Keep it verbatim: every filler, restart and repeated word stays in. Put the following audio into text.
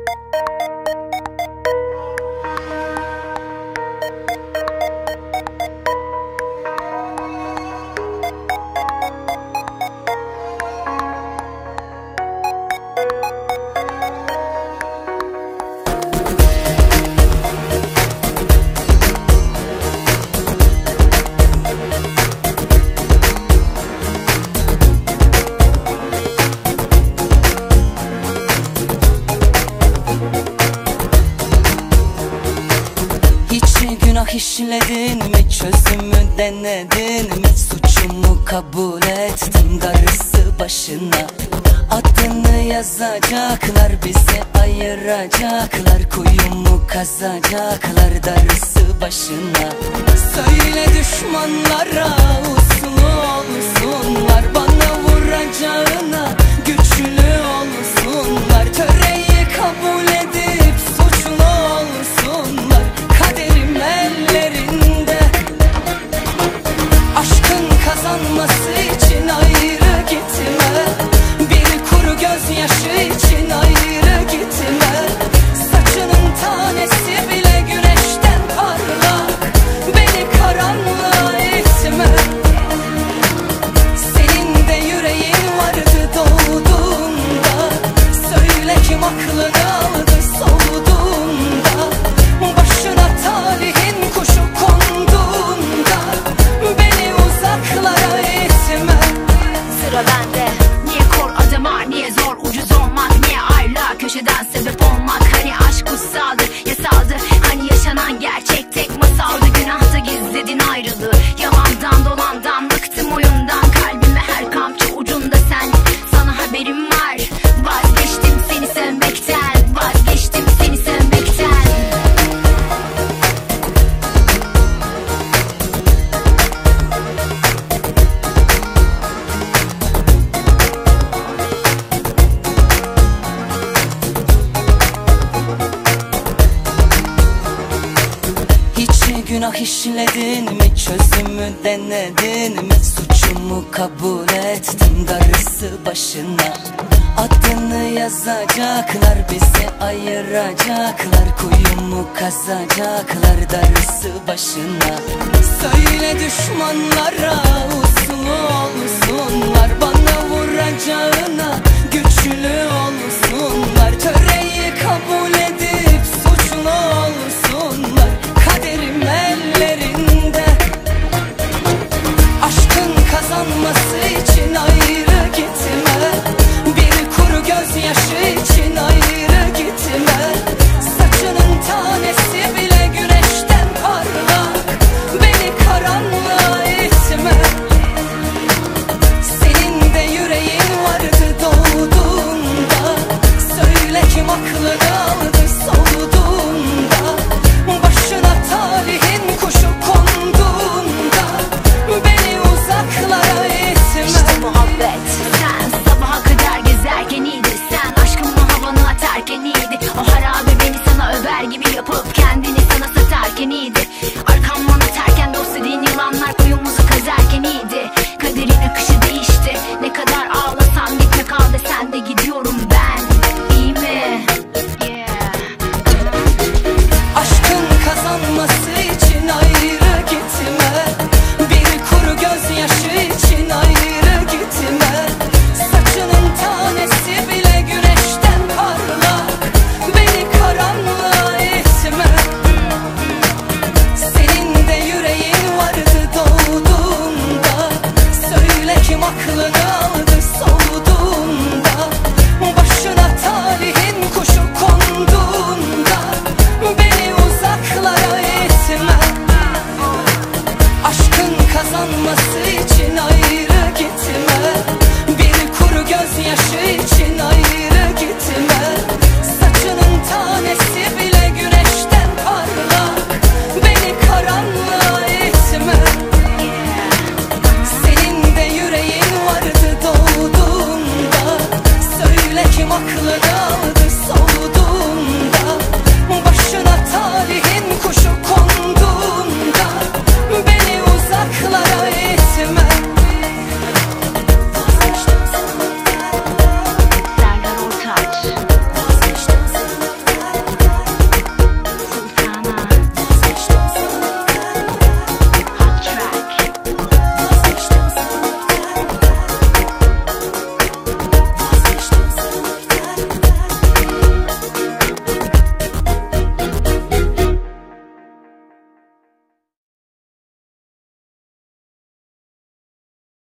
Günah işledin mi, çözümü denedin mi? Suçumu kabul ettim, darısı başına. Adını yazacaklar, bizi ayıracaklar, kuyumu kazacaklar, darısı başına. Söyle düşmanlara uslu olsunlar, bana vuracağına güçlü olsunlar. Töreyi kabul edip suçlu olsunlar, kaderim ellerinde. Aşkın kazanması için ayrı gitme, bir kuru gözyaşı için ayrı gitme. Saçının tanesi bile güneşten parlak, beni karanlığa itme. Senin de yüreğin vardı doğduğunda, söyle kim aklını aldı soğuduğunda. Başına talihin kuşu konduğunda, beni uzaklara itme. Sıra bende. Niye kor adım var, niye zor ucuz olmak, niye ayrılığa köşeden sebep olmak? Hani aşk kutsaldı, yasaldı, hani yaşanan gerçek tek masaldı. Günahta gizledin ayrılığı, yalandan dolandan bıktım oyundan. Kalbime her kamçı ucunda sen, sana haberim var. Vazgeçtim seni sevmekten, vazgeçtim seni sevmekten. Günah işledin mi, çözümü denedin mi? Suçumu kabul ettim, darısı başına. Adını yazacaklar, bizi ayıracaklar, kuyumu kazacaklar, darısı başına. Söyle düşmanlara uslu olsunlar, bana vuracağına güçlü olsunlar. Töreyi kabul edip suçlu olsunlar, kaderim ellerinde. Aşkın kazanması için ayrı gitme, bir kuru gözyaşı için ayrı gitme. Saçının tanesi bile güneşten parlak, beni karanlığa itme. Senin de yüreğin vardı doğduğunda, söyle kim aklını aldı soğuduğunda. Başına talihin kuşu konduğunda, beni uzaklara itme. İşte muhabbet, sen sabaha kadar gezerken iyiydi. Sen aşkımla havanı atarken iyiydi. O harabe beni sana över gibi yapıp kendini sana satarken iyiydi. Arkamdan atarken dost dediğin yılanlar kuyumuzu kazarken iyiydi. Kaderin akışı değişti, ne kadar ağlasan gitme kal desen de gidiyorum ben. İyi mi? Yeah. Aşkın kazanması için ayrı gitme, bir kuru gözyaşı için ayrı gitme. Saçının tanesi bile güneşten parlak, beni karanlığa itme. Senin de yüreğin vardı doğduğunda, söyle kim aklını aldı soğuduğunda. Başına talihin kuşu konduğunda, beni uzaklara itme. Aşkın kazanması için ayrı gitme, bir kuru gözyaşı için ayrı gitme. Saçının tanesi bile güneşten parlak, beni karanlığa itme. Senin de yüreğin vardı doğduğunda, söyle kim aklını aldı